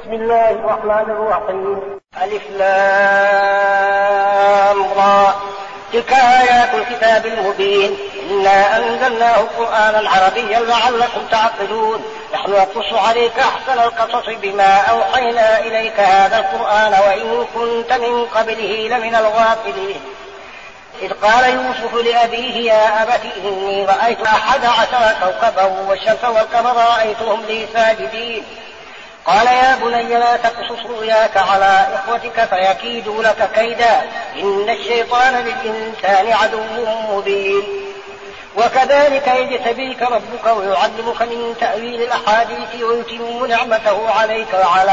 بسم الله الرحمن الرحيم. ألف لام را. تلك آيات الكتاب المبين. إنا أنزلناه قرآنا عربيا لعلكم تعقلون. نحن نقص عليك أحسن القصص بما أوحينا إليك هذا القرآن وإن كنت من قبله لمن الغافلين. إذ قال يوسف لأبيه يا أبت إني رأيت 11 كوكبا والشمس والقمر رأيتهم لي ساجدين. قال يا بني لا تقصص رؤياك على إخوتك فيكيدوا لك كيدا إن الشيطان للإنسان عدو مبين. وكذلك يجتبيك ربك ويعلمك من تأويل الأحاديث ويتم نعمته عليك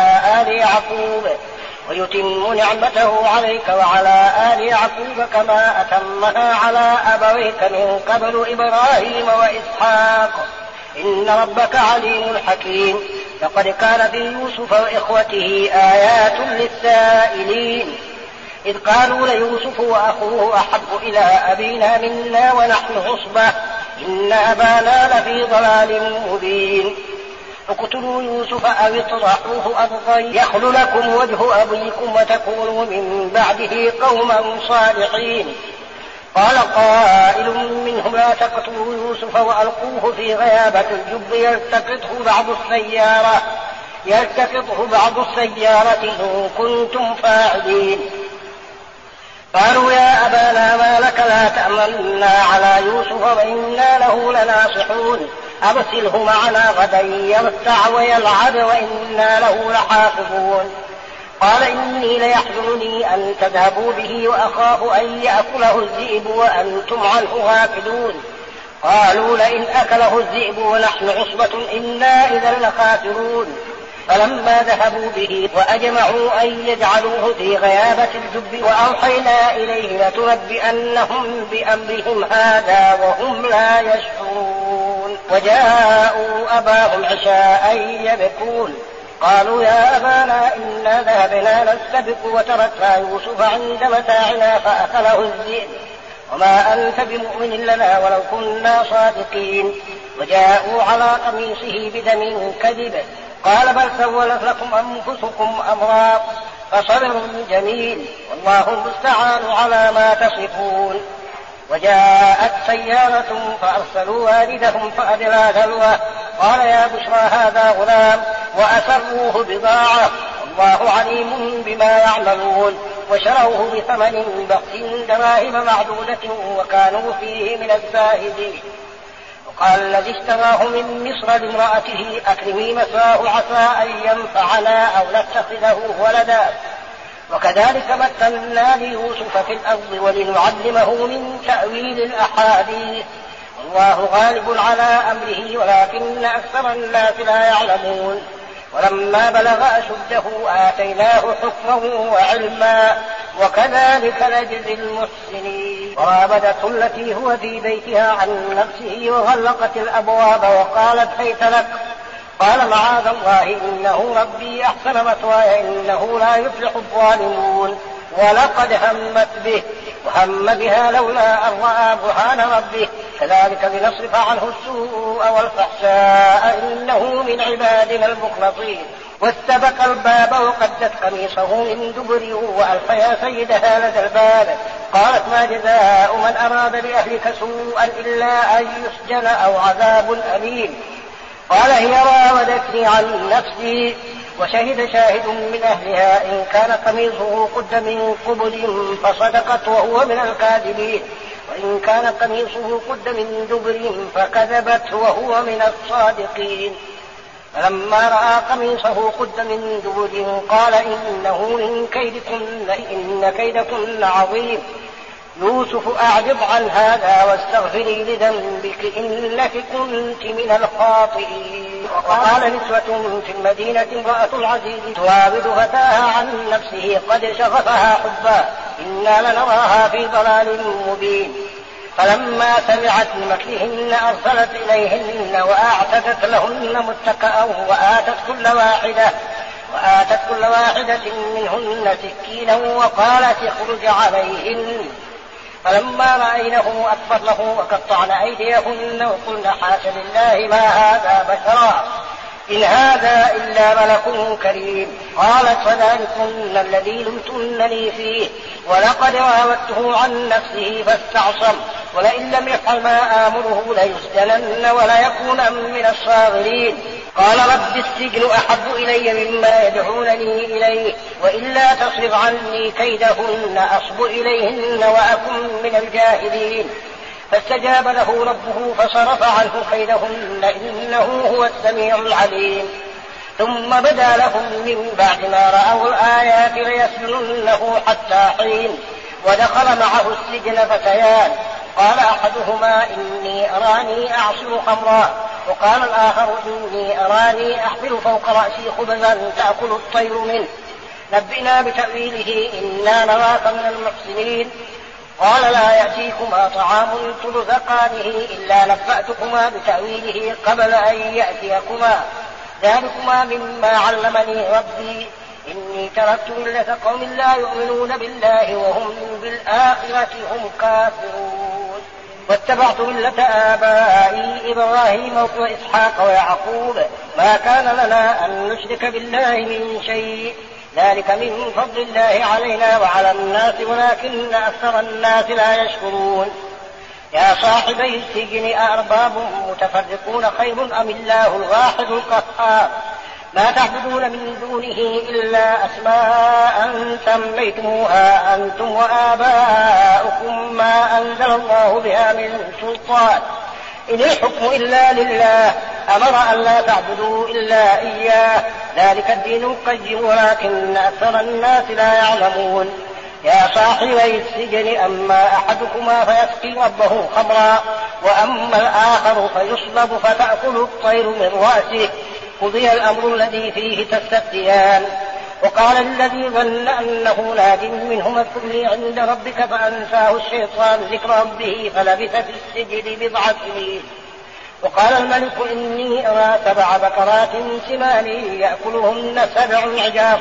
وعلى آل يعقوب كما أتمها على أبويك من قبل إبراهيم وإسحاق إن ربك عليم حكيم. لقد كان في يوسف وإخوته آيات للسائلين إذ قالوا ليوسف وأخوه أحب إلى أبينا منا ونحن عصبة إن أبانا لفي ضلال مبين. اقتلوا يوسف أو اطرحوه أرضا يخل لكم وجه أبيكم وتكونوا من بعده قوما صالحين. قال قائل منهم لا تقتلوا يوسف وألقوه في غيابة الجب يلتقطه بعض السيارة إن كنتم فاعلين. قالوا يا أبانا ما لك لا تأمنا على يوسف وإنا له لناصحون أرسله معنا غدا يرتع ويلعب وإنا له لحافظون. قال إني ليحزنني أن تذهبوا به وأخاف أن يأكله الذئب وأنتم عنه غافلون. قالوا لئن أكله الذئب ونحن عصبة إنا إذا لخاسرون. فلما ذهبوا به وأجمعوا أن يجعلوه في غيابة الجب وأوحينا إليه لتنبئنهم بأمرهم هذا وهم لا يشعرون. وجاءوا أباهم عشاء يبكون. قالوا يا أبانا إنا ذهبنا نستبق وتركنا يوسف عند متاعنا فأكله الذئب وما أنت بمؤمن لنا ولو كنا صادقين. وجاءوا على قميصه بدم كذب قال بل سولت لكم أنفسكم أمرا فصبر جميل والله المستعان على ما تصفون. وجاءت سيارة فأرسلوا والدهم فأدلى دلوه قال يا بشرى هذا غلام وأسروه بضاعة والله عليم بما يعملون. وشروه بثمن بخس دراهم معدودة وكانوا فيه من الزاهدين. وقال الذي اشتراه من مصر لامرأته أكرمي مثواه عسى أن ينفعنا أو نتخذه ولدا. وكذلك مكنا ليوسف في الأرض ولنعلمه من تأويل الأحاديث والله غالب على أمره ولكن أكثر الناس لا يعلمون. ولما بلغ أشده آتيناه حكما وعلما وكذلك نجزي المحسنين. وراودته التي هو في بيتها عن نفسه وغلقت الأبواب وقالت هيت لك قال معاذ الله إنه ربي أحسن مثواي إنه لا يفلح الظالمون. ولقد همت به وهم بها لولا أن رأى برهان ربه كذلك لنصرف عنه السوء والفحشاء إنه من عبادنا المخلصين. واستبق الباب وقدت قميصه من دبر وألف يا سيدها لدى الباب قالت ما جزاء من أراد بأهلك سوءا إلا أن يسجن أو عذاب أليم. قال هي راودتني عن نفسي وشهد شاهد من أهلها إن كان قميصه قد من قبل فصدقت وهو من الكاذبين وإن كان قميصه قد من دبر فكذبت وهو من الصادقين. فلما رأى قميصه قد من دبر قال إنه من كيدكن إن كيدكن عظيم. يوسف أعرض عن هذا واستغفري لذنبك إنك كنت من الخاطئين. وقال نسوة في المدينة امرأة العزيز تراود فتاها عن نفسه قد شغفها حبا إنا لنراها في ضلال مبين. فلما سمعت بمكرهن أرسلت إليهن وأعتدت لهن متكأ وآتت كل واحدة منهن سكينا وقالت اخرج عليهن. فلما رأينه أكبرنه وقطعن أيديهن وقلن حاش لله ما هذا بشرا إن هذا إلا ملك كريم. قالت فذلكن الذي لمتنني فيه ولقد راودته عن نفسه فاستعصم ولئن لم يفعل ما آمره ليسجنن وليكون من الصاغرين. قال رب السجن أحب إلي مما يدعونني إليه وإلا تصرف عني كيدهن أصب إليهن وأكن من الجاهلين. فاستجاب له ربه فصرف عنه كيدهن إنه هو السميع العليم. ثم بدا لهم من بعد ما رأوا الآيات ليسجننه حتى حين. ودخل معه السجن فتيان قال أحدهما إني أراني أعصر خمرا وقال الآخر إني أراني أحمل فوق رأسي خبزا تأكل الطير منه نبئنا بتأويله إنا نراك من المحسنين. قال لا يأتيكما طعام ترزقانه إلا نبأتكما بتأويله قبل أن يأتيكما ذلكما مما علمني ربي إني تركت ملة قوم لا يؤمنون بالله وهم بالآخرة هم كافرون واتبعت ملة آبائي إبراهيم وإسحاق ويعقوب ما كان لنا أن نشرك بالله من شيء ذلك من فضل الله علينا وعلى الناس ولكن أكثر الناس لا يشكرون. يا صاحبي السجن أأرباب متفرقون خير أم الله الواحد القهار ما تعبدون من دونه إلا أسماء سميتموها أنتم وآباؤكم ما أنزل الله بها من سلطان إن الحكم إلا لله أمر أن لا تعبدوا إلا إياه ذلك الدين القيم ولكن أكثر الناس لا يعلمون. يا صاحبي السجن أما أحدكما فيسقي ربه خمرا وأما الآخر فيصلب فتأكل الطير من رأسه قضي الأمر الذي فيه تستفتيان. وقال الذي ظن أنه ناج منهما اذكرني عند ربك فأنساه الشيطان ذكر ربه فلبث في السجن بضع سنين. وقال الملك إني أرى 7 بقرات سمان يأكلهن 7 عجاف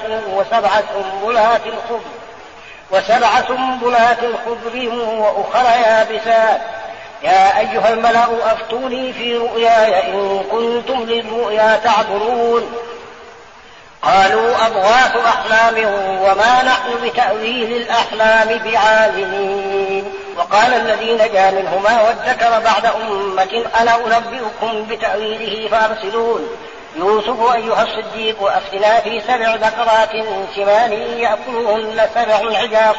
وسبع سنبلات خضر وأخر يابسات. يا أيها الملأ أفتوني في رؤياي إن كنتم للرؤيا تعبرون. قالوا أضغاث أحلام وما نحن بتأويل الأحلام بعالمين. وقال الذي نجا منهما وادكر بعد أمة أنا أنبئكم بتأويله فأرسلون. يوسف أيها الصديق أفتنا في 7 بقرات سمان يأكلهن 7 عجاف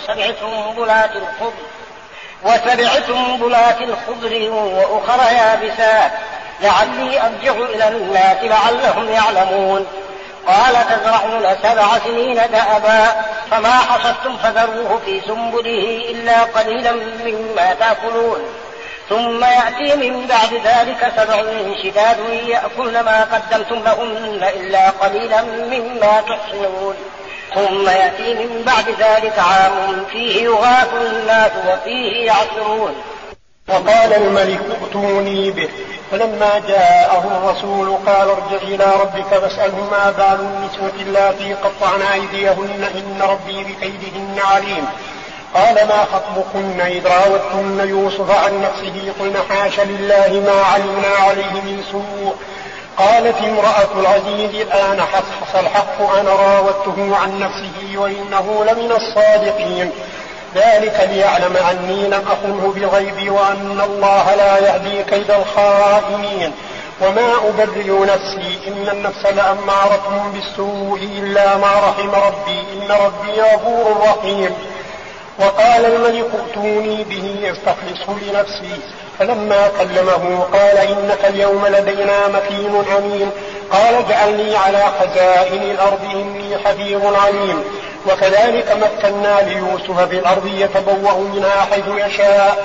وسبع سنبلات خضر وأخر يابسات لعلي أرجع إلى الناس لعلهم يعلمون. قال تزرعون 7 سنين دأبا فما حصدتم فذروه في سنبله إلا قليلا مما تأكلون ثم يأتي من بعد ذلك 7 شداد يأكلن ما قدمتم لهن إلا قليلا مما تحصنون ثم يأتي من بعد ذلك عام فيه يغاث الناس وفيه يعصرون. وقال الملك ائتوني به فلما جاءه الرسول قال ارجع إلى ربك فاسأله ما بال النسوة اللاتي قطعن أيديهن إن ربي بكيدهن عليم. قال ما خطبكن إذ راوتن يوسف عن نفسه قلن حاش لله ما علمنا عليه من سوء. قالت امرأة العزيز الآن حصحص الحق أنا راودته عن نفسه وإنه لمن الصادقين. ذلك ليعلم أني لم أخنه بالغيب وأن الله لا يهدي كيد الخائنين. وما أبرئ نفسي إن النفس لأمارة بالسوء إلا ما رحم ربي إن ربي غفور رحيم. وقال الملك ائتوني به استخلصه لنفسي فلما كلمه قال إنك اليوم لدينا مكين أمين. قال اجعلني على خزائن الأرض إني حفيظ عليم. وكذلك مكنا ليوسف في الأرض يتبوأ منها حيث يشاء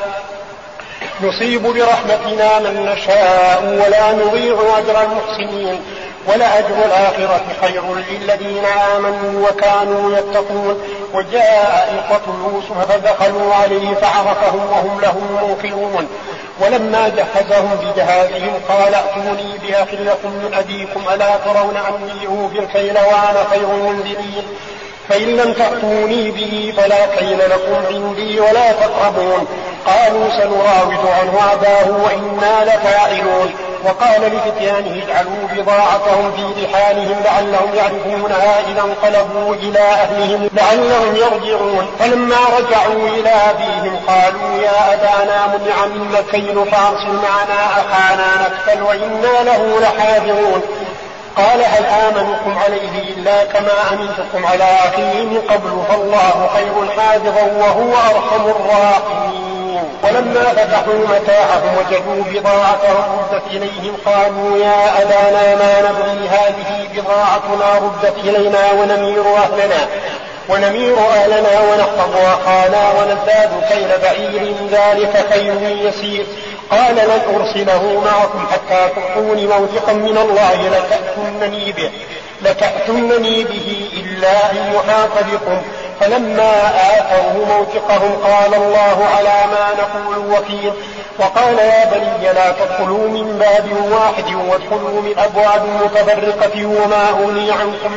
نصيب برحمتنا من نشاء ولا نضيع أجر المحسنين ولأجر الآخرة خير للذين آمنوا وكانوا يتقون. وجاء إخوة يوسف فدخلوا عليه فعرفهم وهم له منكرون. ولما جهزهم بجهازهم قال ائتوني بأخ لكم من أبيكم ألا ترون أني أوفي الكيل وأنا خير المنزلين. فإن لم تأتوني به فلا كيل لكم عندي ولا تقربون. قالوا سنراود عنه أباه وإنا لفاعلون. وقال لفتيانه اجعلوا بضاعتهم في رحالهم لعلهم يعرفونها إذا انقلبوا إلى أهلهم لعلهم يرجعون. فلما رجعوا إلى أبيهم قالوا يا أبانا منع منا الكيل فأرسل معنا أخانا نكتل وإنا له لحافظون. قال هل آمنكم عليه إلا كما أمنتكم على أخيه من قبل فالله خير حافظا وهو أرحم الراحمين. ولما فتحوا متاعهم وجدوا بضاعتهم ردت إليهم قالوا يا أبانا ما نبغي هذه بضاعتنا ردت إلينا ونمير أهلنا ونحفظ أخانا ونزداد كيل بعير ذلك خير يسير. قال لن أرسله معكم حتى تعطوني موثقا من الله لتأتونني به إلا أن يحاط بكم. فلما آتوه موثقهم قال الله على ما نقول وكيل. وقال يا بني لا تدخلوا من باب واحد وادخلوا من أبواب متفرقة وما أغني عنكم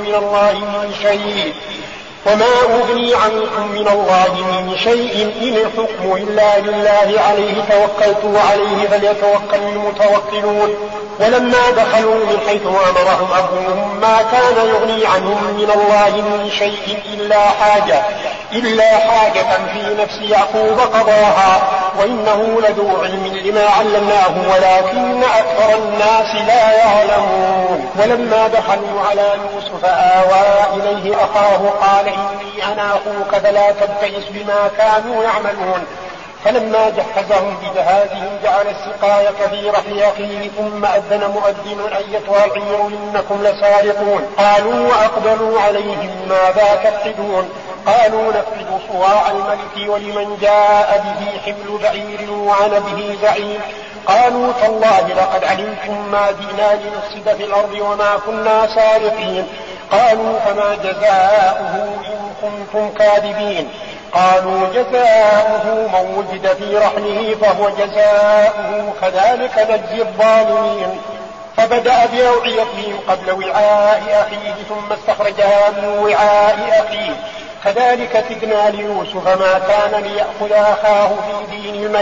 من الله من شيء إن الحكم إلا لله عليه توكلت وعليه فليتوكل المتوكلون. ولما دخلوا من حيث أمرهم أبوهم ما كان يغني عنهم من الله من شيء إلا حاجة في نفس يعقوب قضاها وإنه لذو علم لما علمناه ولكن أكثر الناس لا يعلمون. ولما دخلوا على يوسف آوى إليه أخاه قال إني أنا أخوك فلا تبتئس بما كانوا يعملون. فلما جهزهم بجهازهم جعل السقاية في رحل أخيه ثم أذن مؤذن أيتها العير إنكم لسارقون. قالوا وأقبلوا عليهم ماذا تفقدون؟ قالوا نفقد صواع الملك ولمن جاء به حمل بعير وأنا به زعيم. قالوا تالله لقد علمتم ما جئنا لنفسد في الأرض وما كنا سارقين. قالوا فما جزاؤه إن كنتم كاذبين؟ قالوا جزاؤه من وجد في رحله فهو جزاؤه كذلك نجزي الظالمين. فبدأ بأوعيتهم قبل وعاء أخيه ثم استخرجها من وعاء أخيه كذلك كدنا ليوسف ما كان ليأخذ أخاه في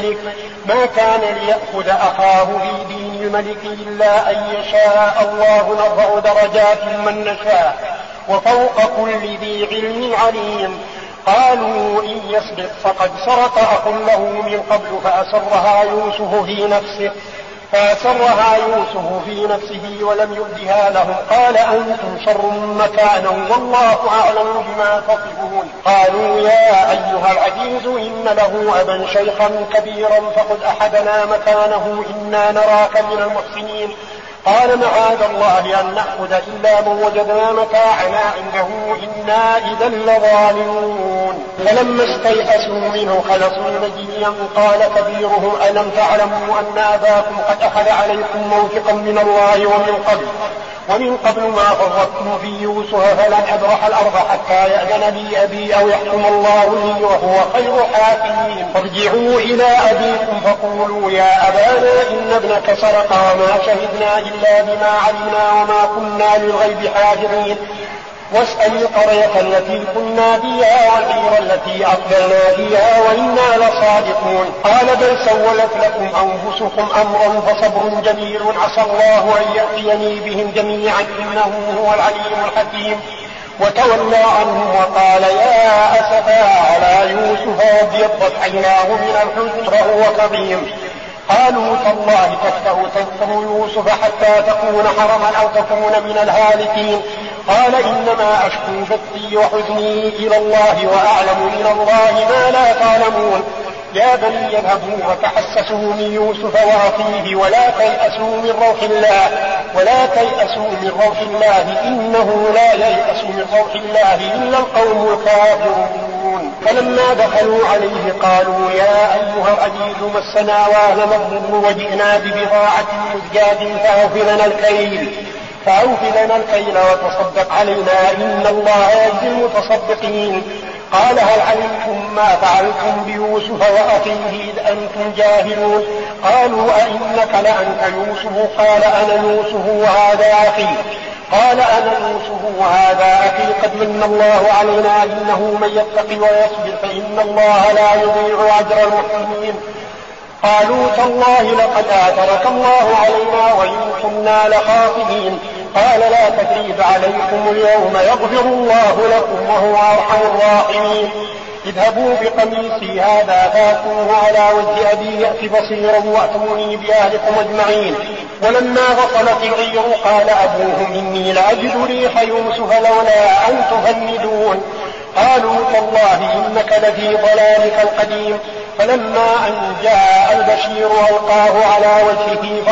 دين الملك إلا أن يشاء الله نرفع درجات من نشاء وفوق كل ذي علم عليم. قالوا إن يسرق فقد سرق أخ له من قبل فأسرها يوسف في نفسه ولم يبدها لهم. قال أنتم شر مكانا والله أعلم بما تصفون. قالوا يا أيها العزيز إن له أبا شيخا كبيرا فخذ أحدنا مكانه إنا نراك من المحسنين. قال معاذ الله أن نأخذ إلا من وجدنا متاعنا عنده إنا إذا لظالمون. فلما استيئسوا منه خلصوا نجيا قال كبيرهم ألم تعلموا أن أباكم قد أخذ عليكم موثقا من الله ومن قبل ما فرطتم في يوسف فلن أبرح الأرض حتى يأذن لي أبي أو يحكم الله لي وهو خير حاكمين. فارجعوا إلى أبيكم فقولوا يا أبانا إن ابنك سرق وما شهدنا إلا بما علمنا وما كنا للغيب حافظين. واسأل القرية التي كنا فيها والعير التي أقبلنا فيها وإنا لصادقون. قال بل سولت لكم أنفسكم أمرا فصبر جميل عسى الله أن يأتيني بهم جميعا إنه هو العليم الحكيم. وتولى عنهم وقال يا أسفا على يوسف وابيضت عيناه من الحزن فهو كظيم. قالوا تالله تفتأ تذكر يوسف حتى تكون حرما أو تكون من الهالكين. قال إنما أشكو بثي وحزني إلى الله وأعلم من الله ما لا تعلمون. يا بني اذهبوا فتحسسوا من يوسف وأخيه ولا تيأسوا من روح الله إنه لا ييأس من روح الله إلا القوم الكافرون. فلما دخلوا عليه قالوا يا أيها العزيز مسنا وأهلنا الضر وجئنا ببضاعة مزجاة فأوف لنا الكيل وتصدق علينا إن الله يجزي المتصدقين. قال هل علمتم ما فعلتم بيوسف وأخيه إذ أنتم جاهلون؟ قالوا أئنك لأنت يوسف؟ قال أنا يوسف وهذا أخي قد من الله علينا إنه من يتق ويصبر فإن الله لا يضيع أجر المحسنين. قالوا تالله لقد آثرك الله علينا وإن كنا لخاطئين. قال لا تثريب عليكم اليوم يغفر الله لكم وهو أرحم الراحمين. اذهبوا بقميصي هذا فاتوه على وجه أبي يأت بصيرا وأتوني بأهلكم أجمعين. ولما غسلت العير قال أبوهم إني لأجد ريح يوسف لولا أن تفندون. قالوا تالله إنك لفي ضلالك القديم. فلما أن جاء البشير ألقاه على وجهه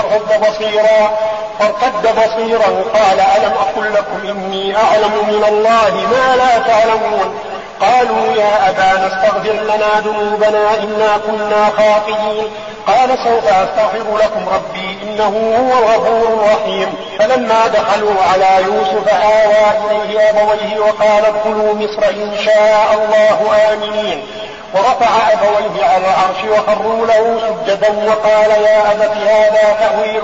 فارتد بصيرا قال ألم أقل لكم إني أعلم من الله ما لا تعلمون. قالوا يا أبانا استغفر لنا ذنوبنا إنا كنا خاطئين. قال سوف أستغفر لكم ربي إنه هو الغفور الرحيم. فلما دخلوا على يوسف آوى إليه أبويه وقال ادخلوا مصر إن شاء الله آمنين. ورفع أبويه على العرش وخروا له سجدا وقال يا أبت هذا تأويل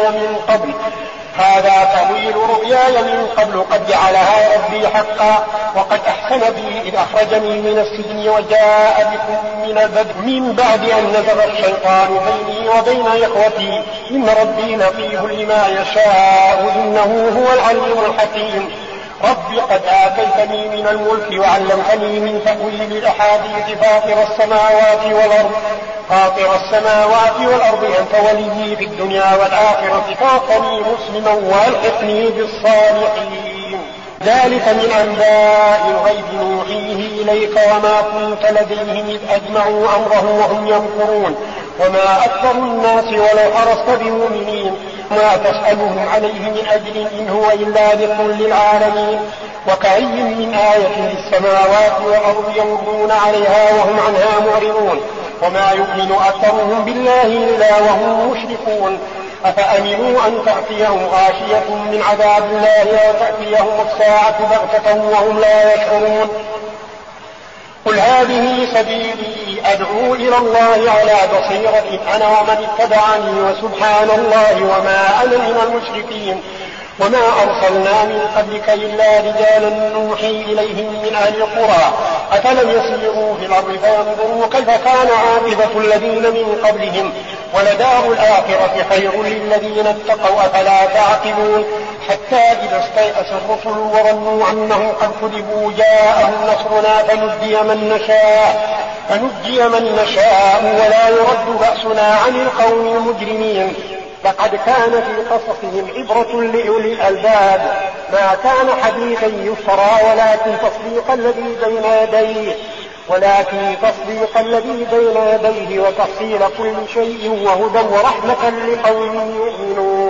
رؤياي من قبل قد جعلها ربي حقا وقد أحسن بي إذ أخرجني من السجن وجاء بكم من البدء من بعد أن نزغ الشيطان بيني وبين إخوتي إن ربي لطيف لما يشاء إنه هو العليم الحكيم. رب قد آتيتني من الملك وعلمتني من تأويل الأحاديث فاطر السماوات والأرض أنت وليي في الدنيا والآخرة توفني مسلما وألحقني بالصالحين. ذلك من أنباء الغيب نوحيه إليك وما كنت لديهم إذ أجمعوا أمرهم وهم يمكرون وما أكثر الناس ولو حرصت بمؤمنين ما تسألهم عليه من أجر إن هو إلا ذكر للعالمين. وكأي من آية في السماوات والأرض يمرون عليها وهم عنها معرضون وما يؤمن أكثرهم بالله إلا وهم مشركون. أفأمنوا أن تأتيهم غاشية من عذاب الله أو تأتيهم الساعة بغتة وهم لا يشعرون. قل هذه سبيلي أدعو إلى الله على بصيرة أنا ومن اتبعني وسبحان الله وما أنا من المشركين. وما أرسلنا من قبلك إلا رجالا نوحي إليهم من أهل القرى أفلم يسيروا في الأرض فينظروا كيف كان عاقبة الذين من قبلهم ولدار الآخرة خير للذين اتقوا أفلا تعقلون. حتى إذا استيأس الرسل وظنوا أنهم قد كذبوا جاءهم نصرنا فنجي من نشاء ولا يرد بأسنا عن القوم المجرمين. لقد كان في قصصهم عبرة لأولي الألباب ما كان حديثا يفترى ولكن تصديق الذي بين يديه وتفصيل كل شيء وهدى ورحمة لقوم يؤمنون.